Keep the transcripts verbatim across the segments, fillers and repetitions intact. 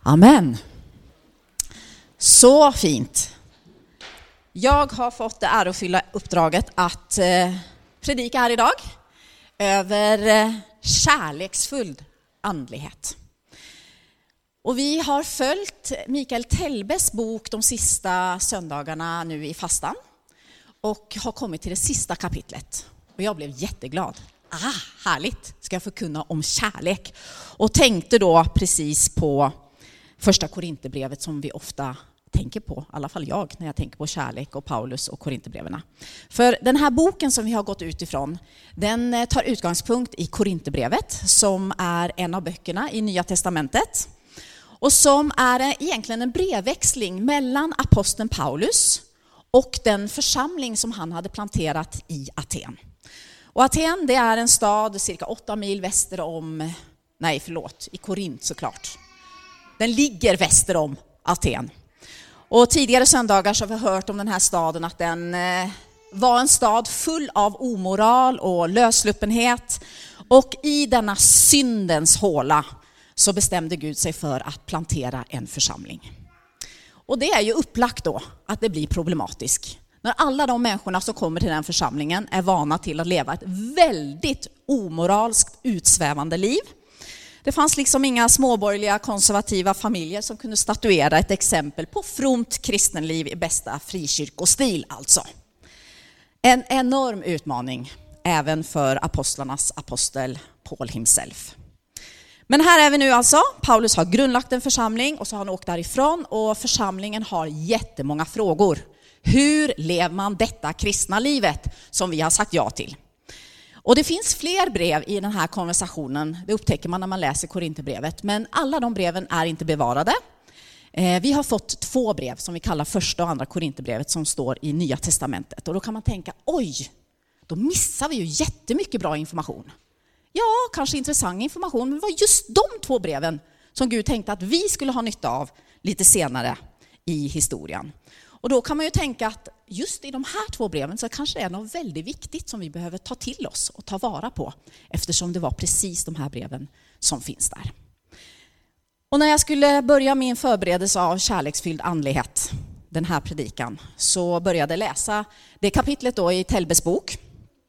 Amen. Så fint. Jag har fått det ärofyllda uppdraget att eh, predika här idag över eh, kärleksfull andlighet. Och vi har följt Mikael Telbes bok de sista söndagarna nu i fastan och har kommit till det sista kapitlet. Och jag blev jätteglad. Ah, härligt, ska jag förkunna om kärlek. Och tänkte då precis på första Korinthierbrevet som vi ofta tänker på, i alla fall jag, när jag tänker på kärlek och Paulus och Korinthierbreven. För den här boken som vi har gått utifrån, den tar utgångspunkt i Korinthierbrevet som är en av böckerna i Nya testamentet. Och som är egentligen en brevväxling mellan aposteln Paulus och den församling som han hade planterat i Aten. Och Aten, det är en stad cirka åtta mil väster om, nej förlåt, i Korint såklart. Den ligger väster om Aten. Och tidigare söndagar så har vi hört om den här staden att den eh, var en stad full av omoral och lösluppenhet. Och i denna syndens håla så bestämde Gud sig för att plantera en församling. Och det är ju upplagt då att det blir problematiskt. När alla de människorna som kommer till den församlingen är vana till att leva ett väldigt omoralskt utsvävande liv. Det fanns liksom inga småborgerliga konservativa familjer som kunde statuera ett exempel på fromt kristenliv i bästa frikyrkostil alltså. En enorm utmaning även för apostlarnas apostel Paul himself. Men här är vi nu alltså. Paulus har grundlagt en församling och så har han åkt därifrån och församlingen har jättemånga frågor. Hur lever man detta kristna livet som vi har sagt ja till? Och det finns fler brev i den här konversationen. Det upptäcker man när man läser Korinthierbrevet. Men alla de breven är inte bevarade. Vi har fått två brev som vi kallar första och andra Korinthierbrevet som står i Nya testamentet. Och då kan man tänka, oj, då missar vi ju jättemycket bra information. Ja, kanske intressant information, men det var just de två breven som Gud tänkte att vi skulle ha nytta av lite senare i historien. Och då kan man ju tänka att just i de här två breven så kanske det är något väldigt viktigt som vi behöver ta till oss och ta vara på. Eftersom det var precis de här breven som finns där. Och när jag skulle börja min förberedelse av kärleksfylld andlighet, den här predikan, så började jag läsa det kapitlet då i Telbes bok.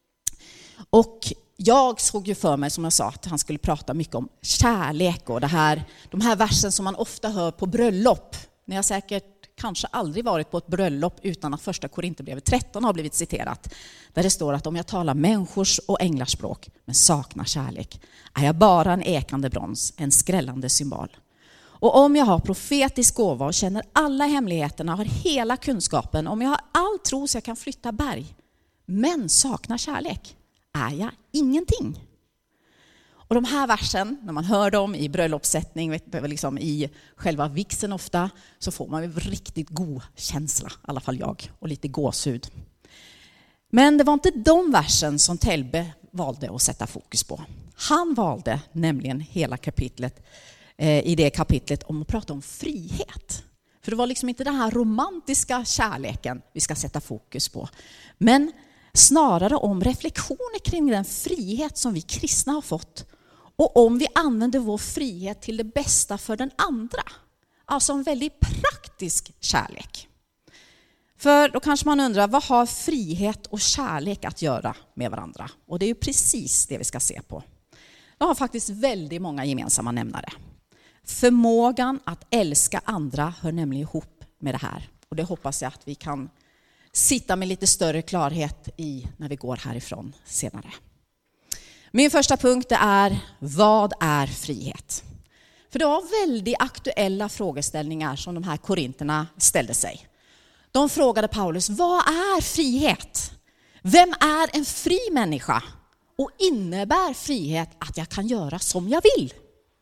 Och jag såg ju för mig, som jag sa, att han skulle prata mycket om kärlek och det här, de här versen som man ofta hör på bröllop. Ni har säkert kanske aldrig varit på ett bröllop utan att första Korinthierbrevet tretton har blivit citerat. Där det står att om jag talar människors och änglars språk men saknar kärlek är jag bara en ekande brons, en skrällande symbol. Och om jag har profetisk gåva och känner alla hemligheterna, har hela kunskapen, om jag har all tro så jag kan flytta berg men saknar kärlek, är jag ingenting. Och de här versen, när man hör dem i bröllopssättning, liksom i själva vigseln ofta, så får man en riktigt god känsla, i alla fall jag, och lite gåshud. Men det var inte de versen som Telbe valde att sätta fokus på. Han valde nämligen hela kapitlet, eh, i det kapitlet om att prata om frihet. För det var liksom inte den här romantiska kärleken vi ska sätta fokus på. Men snarare om reflektioner kring den frihet som vi kristna har fått. Och om vi använder vår frihet till det bästa för den andra. Alltså en väldigt praktisk kärlek. För då kanske man undrar, vad har frihet och kärlek att göra med varandra? Och det är ju precis det vi ska se på. De har faktiskt väldigt många gemensamma nämnare. Förmågan att älska andra hör nämligen ihop med det här. Och det hoppas jag att vi kan sitta med lite större klarhet i när vi går härifrån senare. Min första punkt är, vad är frihet? För det var väldigt aktuella frågeställningar som de här korinterna ställde sig. De frågade Paulus, vad är frihet? Vem är en fri människa? Och innebär frihet att jag kan göra som jag vill?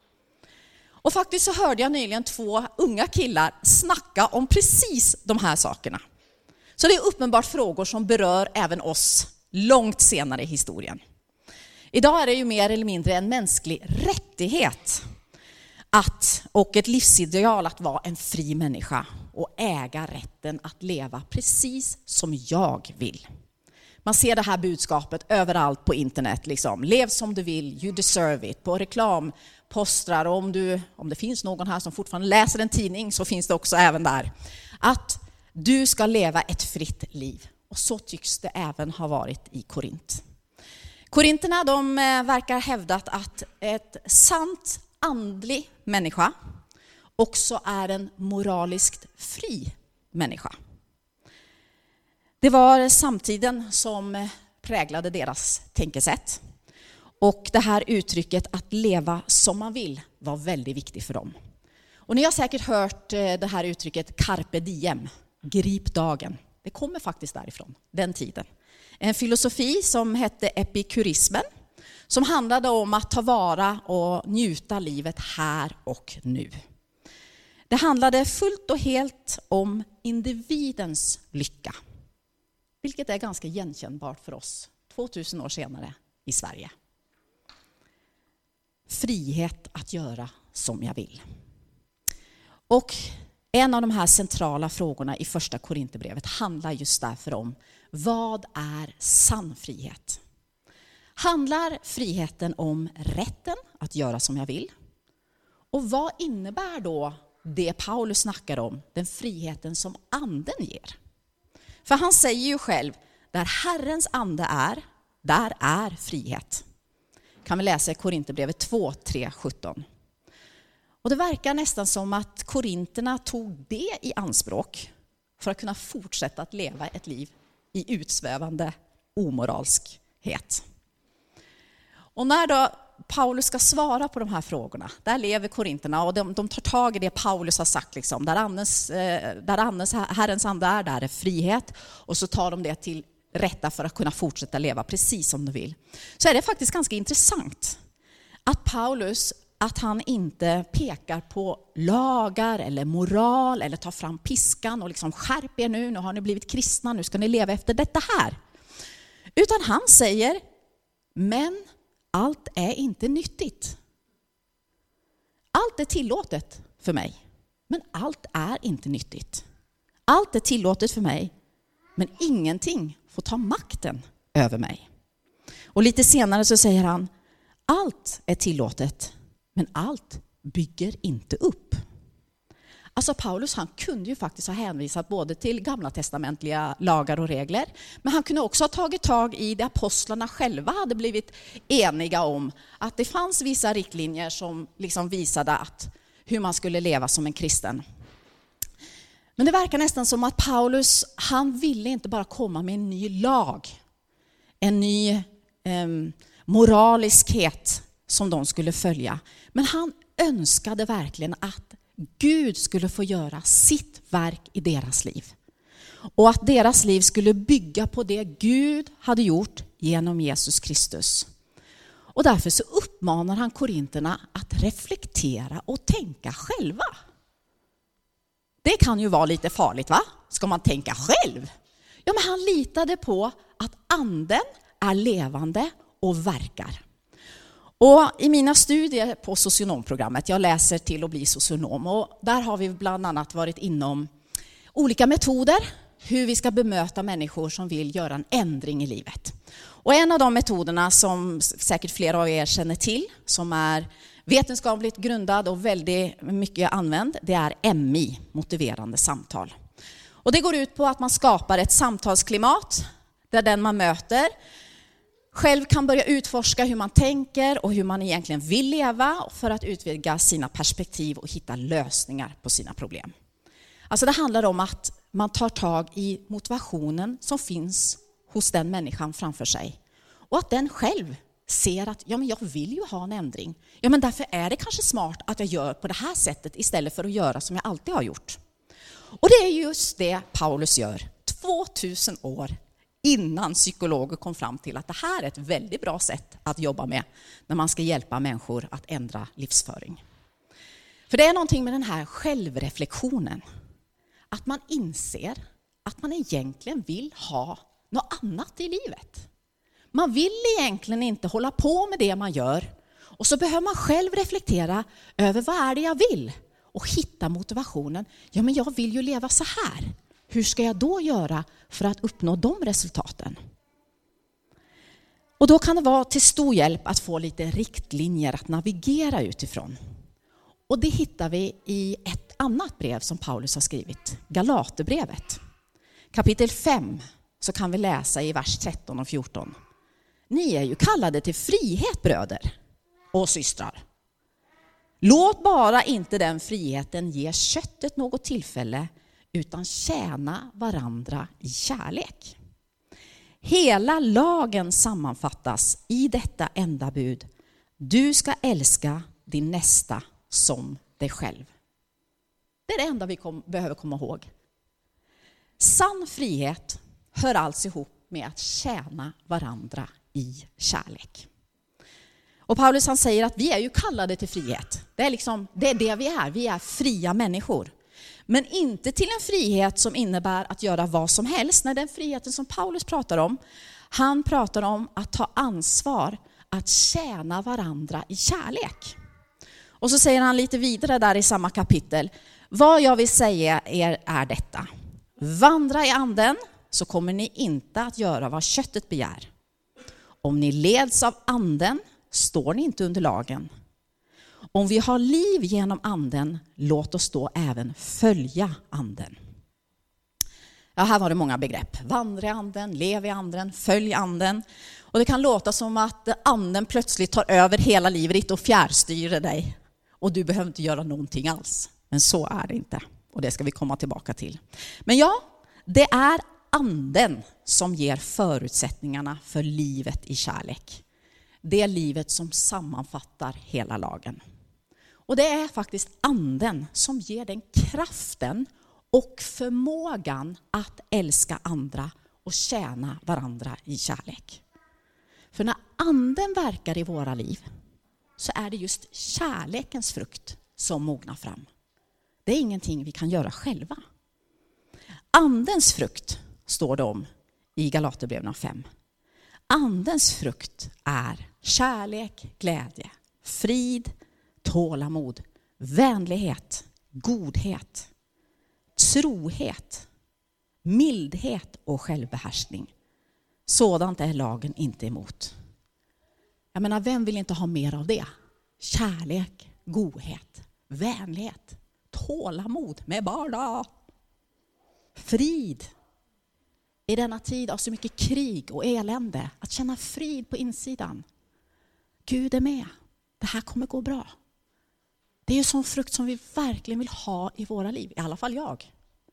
Och faktiskt så hörde jag nyligen två unga killar snacka om precis de här sakerna. Så det är uppenbart frågor som berör även oss långt senare i historien. Idag är det ju mer eller mindre en mänsklig rättighet att, och ett livsideal att vara en fri människa och äga rätten att leva precis som jag vill. Man ser det här budskapet överallt på internet. Liksom. Lev som du vill, you deserve it. På reklampostrar, och om, du, om det finns någon här som fortfarande läser en tidning så finns det också även där. Att du ska leva ett fritt liv. Och så tycks det även ha varit i Korint. Korinterna, de verkar hävdat att ett sant andlig människa också är en moraliskt fri människa. Det var samtiden som präglade deras tänkesätt. Och det här uttrycket att leva som man vill var väldigt viktigt för dem. Och ni har säkert hört det här uttrycket carpe diem, grip dagen. Det kommer faktiskt därifrån, den tiden. En filosofi som hette epikurismen, som handlade om att ta vara och njuta livet här och nu. Det handlade fullt och helt om individens lycka. Vilket är ganska igenkännbart för oss tvåtusen år senare i Sverige. Frihet att göra som jag vill. Och en av de här centrala frågorna i första Korinthierbrevet handlar just därför om: vad är sann frihet? Handlar friheten om rätten att göra som jag vill? Och vad innebär då det Paulus snackar om, den friheten som anden ger? För han säger ju själv, där Herrens ande är, där är frihet. Kan vi läsa i Korinthierbrevet två, tre, sjutton. Och det verkar nästan som att korinterna tog det i anspråk för att kunna fortsätta att leva ett liv i utsvävande omoralskhet. Och när då Paulus ska svara på de här frågorna, där lever korinterna och de, de tar tag i det Paulus har sagt. Liksom, där andens, där andens, Herrens ande är, där är frihet. Och så tar de det till rätta för att kunna fortsätta leva precis som de vill. Så är det faktiskt ganska intressant att Paulus, att han inte pekar på lagar eller moral eller tar fram piskan och liksom skärp er nu, nu har ni blivit kristna, nu ska ni leva efter detta här. Utan han säger, men allt är inte nyttigt. Allt är tillåtet för mig, men allt är inte nyttigt. Allt är tillåtet för mig, men ingenting får ta makten över mig. Och lite senare så säger han, allt är tillåtet, men allt bygger inte upp. Alltså Paulus, han kunde ju faktiskt ha hänvisat både till gamla testamentliga lagar och regler, men han kunde också ha tagit tag i det apostlarna själva hade blivit eniga om, att det fanns vissa riktlinjer som liksom visade att hur man skulle leva som en kristen. Men det verkar nästan som att Paulus, han ville inte bara komma med en ny lag, en ny eh, moraliskhet som de skulle följa. Men han önskade verkligen att Gud skulle få göra sitt verk i deras liv. Och att deras liv skulle bygga på det Gud hade gjort genom Jesus Kristus. Och därför så uppmanar han korinterna att reflektera och tänka själva. Det kan ju vara lite farligt, va? Ska man tänka själv? Ja, men han litade på att anden är levande och verkar. Och i mina studier på socionomprogrammet, jag läser till att bli socionom, och där har vi bland annat varit inom olika metoder hur vi ska bemöta människor som vill göra en ändring i livet. Och en av de metoderna som säkert flera av er känner till, som är vetenskapligt grundad och väldigt mycket använd, det är M I, motiverande samtal. Och det går ut på att man skapar ett samtalsklimat där den man möter själv kan börja utforska hur man tänker och hur man egentligen vill leva för att utvidga sina perspektiv och hitta lösningar på sina problem. Alltså det handlar om att man tar tag i motivationen som finns hos den människan framför sig. Och att den själv ser att ja, men jag vill ju ha en ändring. Ja, men därför är det kanske smart att jag gör på det här sättet istället för att göra som jag alltid har gjort. Och det är just det Paulus gör tvåtusen år innan psykologer kom fram till att det här är ett väldigt bra sätt att jobba med när man ska hjälpa människor att ändra livsföring. För det är någonting med den här självreflektionen. Att man inser att man egentligen vill ha något annat i livet. Man vill egentligen inte hålla på med det man gör. Och så behöver man själv reflektera över vad är det jag vill. Och hitta motivationen. Ja, men jag vill ju leva så här. Hur ska jag då göra för att uppnå de resultaten? Och då kan det vara till stor hjälp att få lite riktlinjer att navigera utifrån. Och det hittar vi i ett annat brev som Paulus har skrivit, Galaterbrevet. Kapitel fem så kan vi läsa i vers tretton och fjorton. Ni är ju kallade till frihet, bröder och systrar. Låt bara inte den friheten ge köttet något tillfälle, utan tjäna varandra i kärlek. Hela lagen sammanfattas i detta enda bud. Du ska älska din nästa som dig själv. Det är det enda vi kom, behöver komma ihåg. Sann frihet hör alltså ihop med att tjäna varandra i kärlek. Och Paulus han säger att vi är ju kallade till frihet. Det är, liksom, det är det vi är. Vi är fria människor. Men inte till en frihet som innebär att göra vad som helst. Nej, den friheten som Paulus pratar om, han pratar om att ta ansvar, att tjäna varandra i kärlek. Och så säger han lite vidare där i samma kapitel. Vad jag vill säga er är detta. Vandra i anden så kommer ni inte att göra vad köttet begär. Om ni leds av anden står ni inte under lagen. Om vi har liv genom anden, låt oss då även följa anden. Ja, här var det många begrepp. Vandra i anden, lev i anden, följ anden. Och det kan låta som att anden plötsligt tar över hela livet och fjärrstyrer dig. Och du behöver inte göra någonting alls. Men så är det inte. Och det ska vi komma tillbaka till. Men ja, det är anden som ger förutsättningarna för livet i kärlek. Det livet som sammanfattar hela lagen. Och det är faktiskt anden som ger den kraften och förmågan att älska andra och tjäna varandra i kärlek. För när anden verkar i våra liv så är det just kärlekens frukt som mognar fram. Det är ingenting vi kan göra själva. Andens frukt står det om i Galaterbrevet fem. Andens frukt är kärlek, glädje, frid, tålamod, vänlighet, godhet, trohet, mildhet och självbehärskning. Sådant är lagen inte emot. Jag menar, vem vill inte ha mer av det? Kärlek, godhet, vänlighet, tålamod med barda, frid. I denna tid av så mycket krig och elände, att känna frid på insidan. Gud är med. Det här kommer gå bra. Det är ju sån frukt som vi verkligen vill ha i våra liv. I alla fall jag.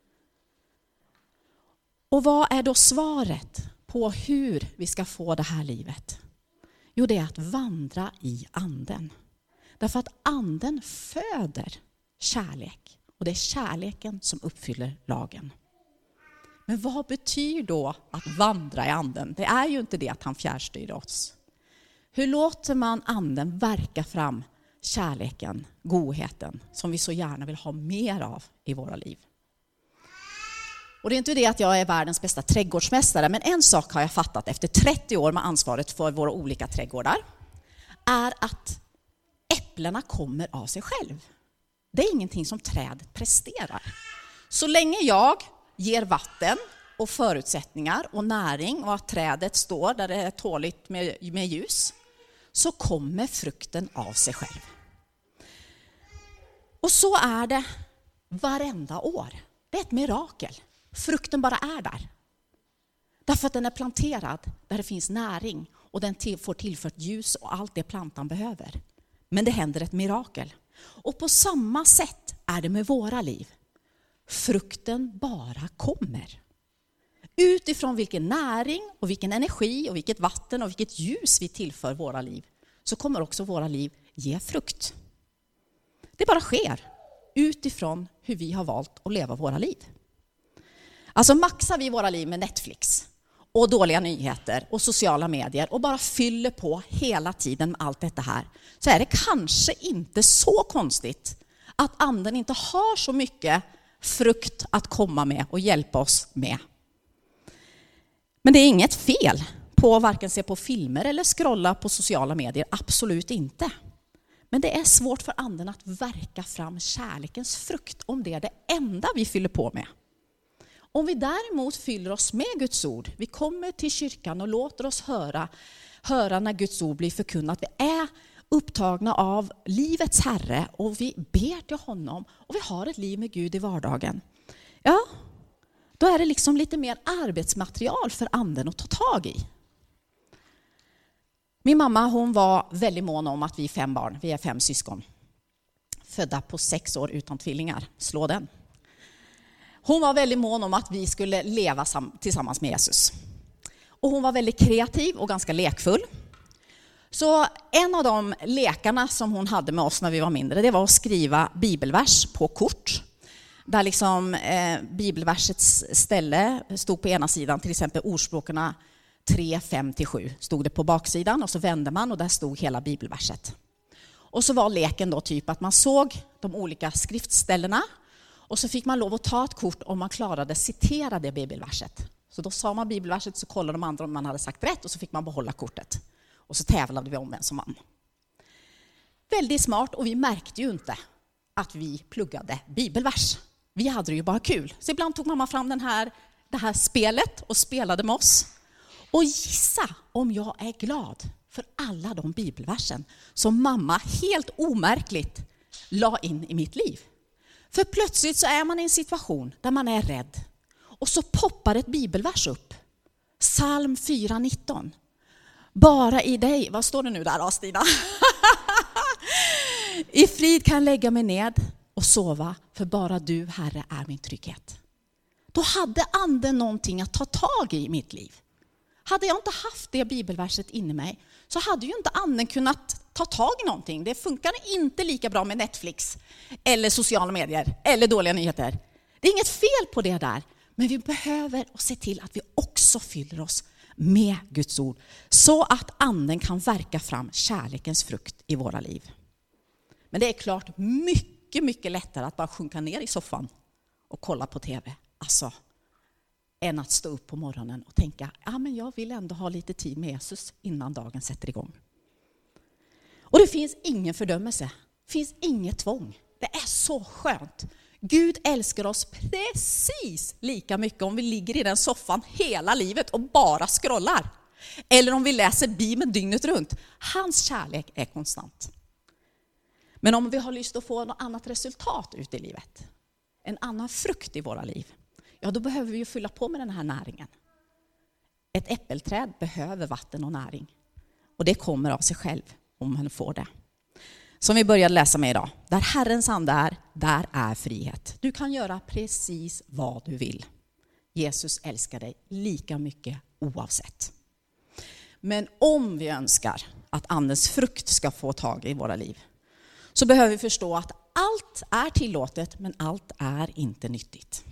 Och vad är då svaret på hur vi ska få det här livet? Jo, det är att vandra i anden. Därför att anden föder kärlek. Och det är kärleken som uppfyller lagen. Men vad betyder då att vandra i anden? Det är ju inte det att han fjärrstyr oss. Hur låter man anden verka fram kärleken, godheten som vi så gärna vill ha mer av i våra liv? Och det är inte det att jag är världens bästa trädgårdsmästare, men en sak har jag fattat efter trettio år med ansvaret för våra olika trädgårdar är att äpplena kommer av sig själv. Det är ingenting som trädet presterar. Så länge jag ger vatten och förutsättningar och näring och att trädet står där det är tåligt med, med ljus, så kommer frukten av sig själv. Och så är det varenda år. Det är ett mirakel. Frukten bara är där. Därför att den är planterad där det finns näring och den till, får tillfört ljus och allt det plantan behöver. Men det händer ett mirakel. Och på samma sätt är det med våra liv. Frukten bara kommer. Utifrån vilken näring och vilken energi och vilket vatten och vilket ljus vi tillför våra liv, så kommer också våra liv ge frukt. Det bara sker utifrån hur vi har valt att leva våra liv. Alltså maxar vi våra liv med Netflix och dåliga nyheter och sociala medier och bara fyller på hela tiden med allt detta här, så är det kanske inte så konstigt att anden inte har så mycket frukt att komma med och hjälpa oss med. Men det är inget fel på att varken se på filmer eller scrolla på sociala medier, absolut inte. Men det är svårt för anden att verka fram kärlekens frukt om det är det enda vi fyller på med. Om vi däremot fyller oss med Guds ord, vi kommer till kyrkan och låter oss höra höra när Guds ord blir förkunnat. Vi är upptagna av livets Herre och vi ber till honom och vi har ett liv med Gud i vardagen. Ja, då är det liksom lite mer arbetsmaterial för anden att ta tag i. Min mamma, hon var väldigt mån om att vi är fem barn, vi är fem syskon. Födda på sex år utan tvillingar, slå den. Hon var väldigt mån om att vi skulle leva tillsammans med Jesus. Och hon var väldigt kreativ och ganska lekfull. Så en av de lekarna som hon hade med oss när vi var mindre, det var att skriva bibelvers på kort. Där liksom eh, bibelversets ställe stod på ena sidan, till exempel ordspråkarna tre, fem till sju stod det på baksidan och så vände man och där stod hela bibelverset. Och så var leken då typ att man såg de olika skriftställena och så fick man lov att ta ett kort om man klarade citera det bibelverset. Så då sa man bibelverset så kollade de andra om man hade sagt rätt och så fick man behålla kortet. Och så tävlade vi om vem som vann. Väldigt smart och vi märkte ju inte att vi pluggade bibelvers. Vi hade det ju bara kul. Så ibland tog mamma fram den här, det här spelet och spelade med oss. Och gissa om jag är glad för alla de bibelversen som mamma helt omärkligt la in i mitt liv. För plötsligt så är man i en situation där man är rädd. Och så poppar ett bibelvers upp. Psalm fyra nitton. Bara i dig, vad står det nu där då, Stina? I frid kan jag lägga mig ned och sova, för bara du, Herre, är min trygghet. Då hade anden någonting att ta tag i i mitt liv. Hade jag inte haft det bibelverset inne i mig så hade ju inte anden kunnat ta tag i någonting. Det funkar inte lika bra med Netflix eller sociala medier eller dåliga nyheter. Det är inget fel på det där, men vi behöver se till att vi också fyller oss med Guds ord så att anden kan verka fram kärlekens frukt i våra liv. Men det är klart mycket, mycket lättare att bara sjunka ner i soffan och kolla på tv. Alltså, än att stå upp på morgonen och tänka, ja men jag vill ändå ha lite tid med Jesus innan dagen sätter igång. Och det finns ingen fördömelse. Det finns inget tvång. Det är så skönt. Gud älskar oss precis lika mycket om vi ligger i den soffan hela livet och bara scrollar. Eller om vi läser Bibeln dygnet runt. Hans kärlek är konstant. Men om vi har lust att få något annat resultat ut i livet, en annan frukt i våra liv, ja då behöver vi ju fylla på med den här näringen. Ett äppelträd behöver vatten och näring. Och det kommer av sig själv om man får det. Som vi började läsa med idag. Där Herrens ande är, där är frihet. Du kan göra precis vad du vill. Jesus älskar dig lika mycket oavsett. Men om vi önskar att andens frukt ska få tag i våra liv, så behöver vi förstå att allt är tillåtet men allt är inte nyttigt.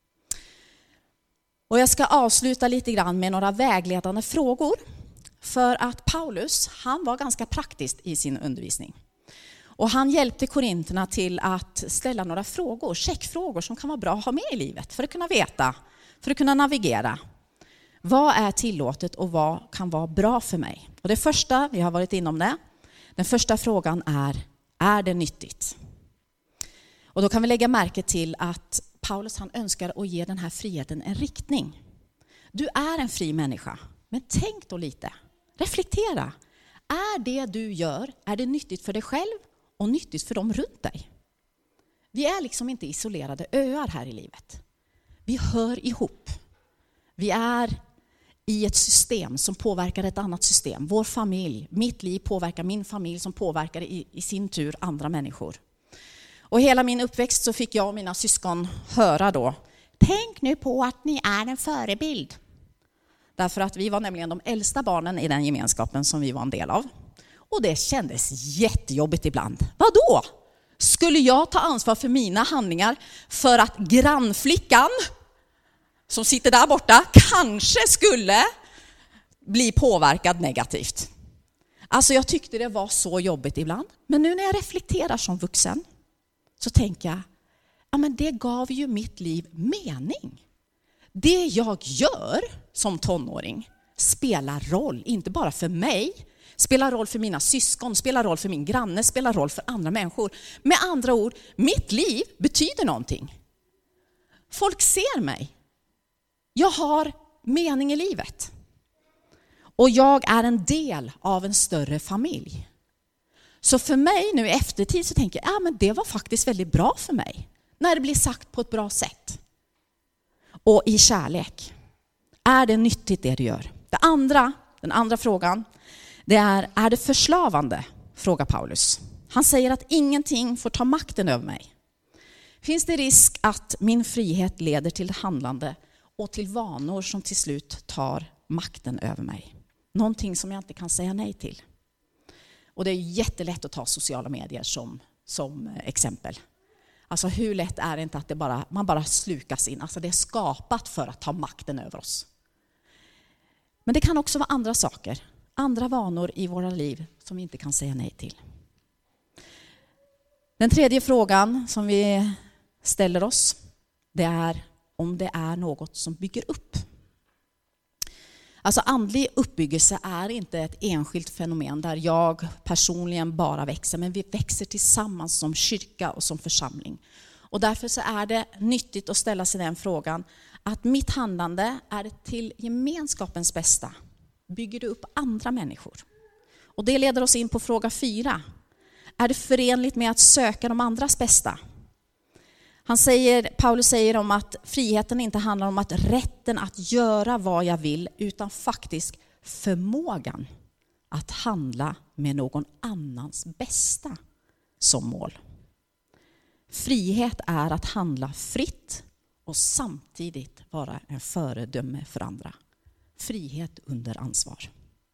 Och jag ska avsluta lite grann med några vägledande frågor. För att Paulus, han var ganska praktisk i sin undervisning. Och han hjälpte korinterna till att ställa några frågor, checkfrågor som kan vara bra att ha med i livet. För att kunna veta, för att kunna navigera. Vad är tillåtet och vad kan vara bra för mig? Och det första, vi har varit inom det. Den första frågan är, är det nyttigt? Och då kan vi lägga märke till att Paulus han önskar att ge den här friheten en riktning. Du är en fri människa, men tänk då lite. Reflektera. Är det du gör, är det nyttigt för dig själv och nyttigt för dem runt dig? Vi är liksom inte isolerade öar här i livet. Vi hör ihop. Vi är i ett system som påverkar ett annat system. Vår familj, mitt liv påverkar min familj som påverkar i, i sin tur andra människor. Och hela min uppväxt så fick jag och mina syskon höra då, tänk nu på att ni är en förebild. Därför att vi var nämligen de äldsta barnen i den gemenskapen som vi var en del av. Och det kändes jättejobbigt ibland. Vadå? Skulle jag ta ansvar för mina handlingar för att grannflickan som sitter där borta kanske skulle bli påverkad negativt? Alltså jag tyckte det var så jobbigt ibland. Men nu när jag reflekterar som vuxen så tänker jag, ja men det gav ju mitt liv mening. Det jag gör som tonåring spelar roll, inte bara för mig, spelar roll för mina syskon, spelar roll för min granne, spelar roll för andra människor. Med andra ord, mitt liv betyder någonting. Folk ser mig. Jag har mening i livet. Och jag är en del av en större familj. Så för mig nu i eftertid så tänker jag, ja men det var faktiskt väldigt bra för mig. När det blir sagt på ett bra sätt. Och i kärlek. Är det nyttigt det du gör? Det andra, den andra frågan, det är, är det förslavande? Frågar Paulus. Han säger att ingenting får ta makten över mig. Finns det risk att min frihet leder till handlande och till vanor som till slut tar makten över mig? Någonting som jag inte kan säga nej till. Och det är jättelätt att ta sociala medier som, som exempel. Alltså hur lätt är det inte att det bara, man bara slukas in. Alltså det är skapat för att ta makten över oss. Men det kan också vara andra saker. Andra vanor i våra liv som vi inte kan säga nej till. Den tredje frågan som vi ställer oss, det är om det är något som bygger upp. Alltså andlig uppbyggelse är inte ett enskilt fenomen där jag personligen bara växer, men vi växer tillsammans som kyrka och som församling. Och därför så är det nyttigt att ställa sig den frågan att mitt handlande, är det till gemenskapens bästa? Bygger det upp andra människor? Och det leder oss in på fråga fyra. Är det förenligt med att söka de andras bästa? Han säger, Paulus säger om att friheten inte handlar om att rätten att göra vad jag vill, utan faktiskt förmågan att handla med någon annans bästa som mål. Frihet är att handla fritt och samtidigt vara en föredöme för andra. Frihet under ansvar.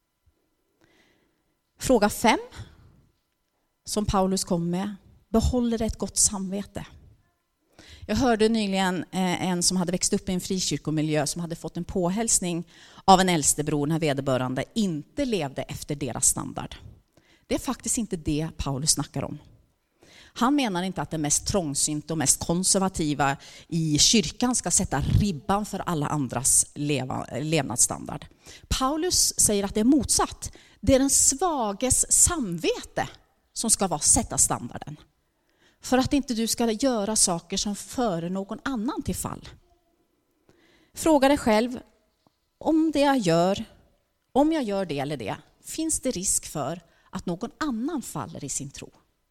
Fråga fem, som Paulus kom med, behåller ett gott samvete. Jag hörde nyligen en som hade växt upp i en frikyrkomiljö som hade fått en påhälsning av en äldstebror när vederbörande inte levde efter deras standard. Det är faktiskt inte det Paulus snackar om. Han menar inte att det mest trångsynt och mest konservativa i kyrkan ska sätta ribban för alla andras leva, levnadsstandard. Paulus säger att det är motsatt. Det är den svages samvete som ska vara, sätta standarden. För att inte du ska göra saker som för någon annan till fall. Fråga dig själv, om det jag gör, om jag gör det eller det, finns det risk för att någon annan faller i sin tro?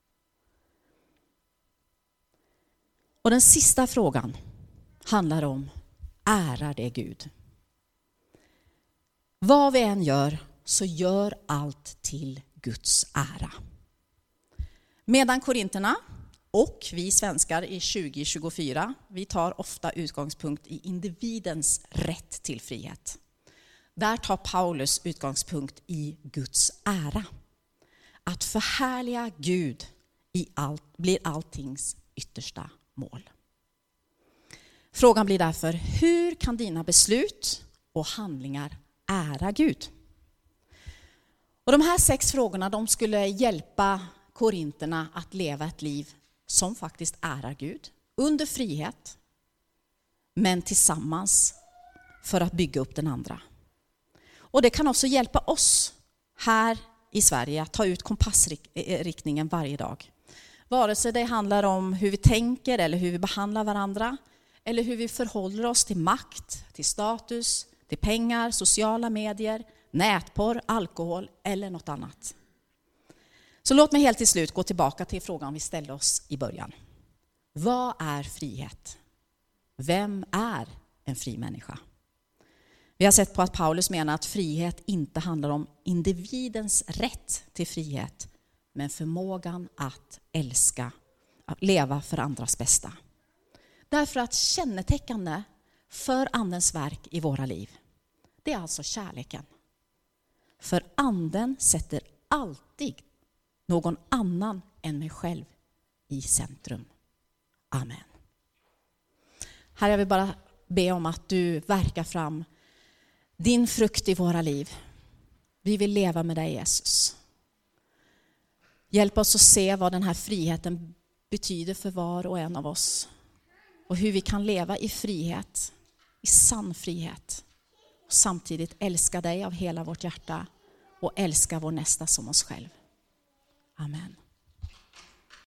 Och den sista frågan handlar om, ärar det Gud? Vad vi än gör så gör allt till Guds ära. Medan korinterna och vi svenskar i tjugo tjugofyra, vi tar ofta utgångspunkt i individens rätt till frihet. Där tar Paulus utgångspunkt i Guds ära. Att förhärliga Gud i allt, blir alltings yttersta mål. Frågan blir därför, hur kan dina beslut och handlingar ära Gud? Och de här sex frågorna, de skulle hjälpa korinterna att leva ett liv som faktiskt ärar Gud under frihet, men tillsammans för att bygga upp den andra. Och det kan också hjälpa oss här i Sverige att ta ut kompassriktningen varje dag. Vare sig det handlar om hur vi tänker eller hur vi behandlar varandra, eller hur vi förhåller oss till makt, till status, till pengar, sociala medier, nätporr, alkohol eller något annat. Så låt mig helt till slut gå tillbaka till frågan vi ställde oss i början. Vad är frihet? Vem är en fri människa? Vi har sett på att Paulus menar att frihet inte handlar om individens rätt till frihet, men förmågan att älska, att leva för andras bästa. Därför att kännetecknande för andens verk i våra liv, det är alltså kärleken. För anden sätter alltid någon annan än mig själv i centrum. Amen. Här jag vill bara be om att du verkar fram din frukt i våra liv. Vi vill leva med dig, Jesus. Hjälp oss att se vad den här friheten betyder för var och en av oss. Och hur vi kan leva i frihet, i sann frihet. Och samtidigt älska dig av hela vårt hjärta och älska vår nästa som oss själv. Amen.